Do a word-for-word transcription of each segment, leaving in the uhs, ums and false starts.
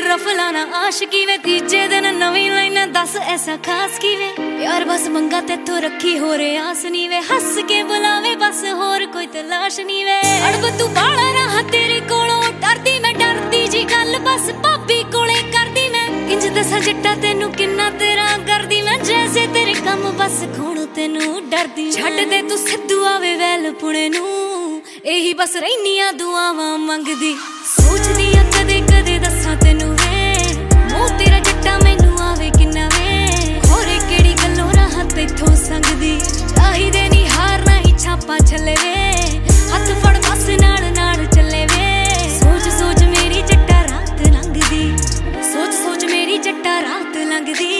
रफला ना आशिकी वे तीजे दिन नवी लाइना दस ऐसा खास की वे यार बस मंगा तेथों रखी हो रे आस नी वे हस के बुलावे बस होर कोई तलाश नी वे अड़ब तू बाला रहा तेरे कोलों डरदी मैं डरदी जी गल बस भाभी कोले करदी मैं इंज दसा जट्टा तेनू किन्ना तेरा करदी मैं जैसे तेरे कम बस खून तेनू डरदी छड्ड दे तू सिद्धू आवे वैल पुणे नू यही बस रहनिया दुआवां मंगदी सोचदी आ कदे कदे दसा तेनू वे मोह तेरा जट्टा मैनू आवे किन्ना वे होरे केड़ी गल्लों राह तेथों संगदी चाहिदे नी हार नहीं छापा छले वे हथ फड़ बस नाल नाल चले वे सोच सोच मेरी जट्टा रात लंघदी सोच सोच मेरी जट्टा रात लंघदी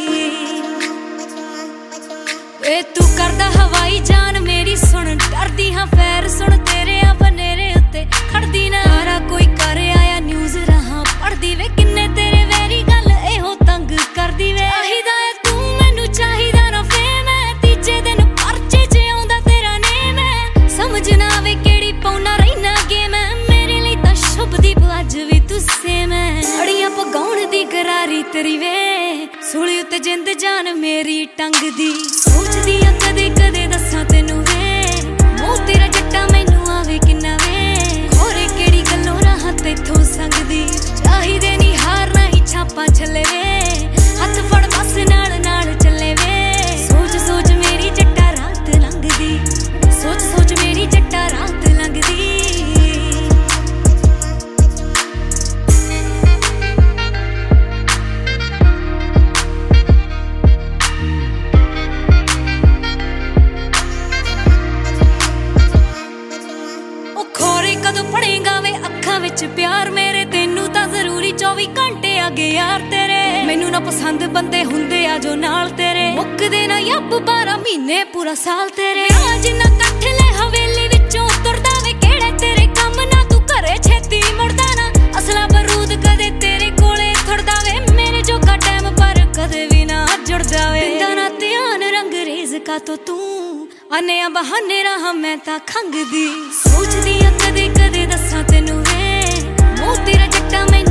ए तू करदा हवाई जान मेरी सुन डरदी हां पैर सुन तेरे आ बनेरे उत्ते खड़दी ना सारा कोई कर आया न्यूज़ रहा पढ़दी वे किन्ने तेरे वैरी गल एहो तंग करदी वे आहीदा है तू मैनू चाहिदा ना फेम है तीजे दिन परचे च आउंदा तेरा नेम है समझ ना आवे केड़ी पौना रहना गेम है मेरे लिए तां शुभदीप अज भी तू सेम है अड़ियां पगाउण दी करारी तेरी वे सूली उत्ते जिंद जान मेरी टंग दी सोचदी आ कदे कदे दसां तेनू वे मोह तेरा जट्टा मैनू आवे किन्ना वे होरे केड़ी गल्लों राह तेथों संगदी चाहिदे नी हार नहीं छापा छले वे हथ फड़ बस नाल नाल चले वे सोच सोच मेरी जट्टा रात लंघदी सोच सोच मेरी जट्टा रात लंघदी कदों पढ़ेगा वे अखां विच प्यार मेरे तेनू तां जरूरी चौबी घंटे आगे यार तेरे मैनू ना पसंद बंदे हुंदे आ जो नाल तेरे मुक्कदे ना यब बारह महीने पूरा साल तेरे जिन्ना कट्ठ ले हवेली विचों तुरदा वे केड़े तेरे कम ना तू घरे छेती मुड़दा ना असला बरूद कदे तेरे कोले थड़दा वे मेरे जोगा टाइम पर कदे भी ना जुड़दा वे दिंदा ना ध्यान रंगरेज का तो तू आने बहाने रहा मैं तां खंगदी सोचदी आ कदे कदे दसां तेनू वे मोह तेरा जट्टा मैं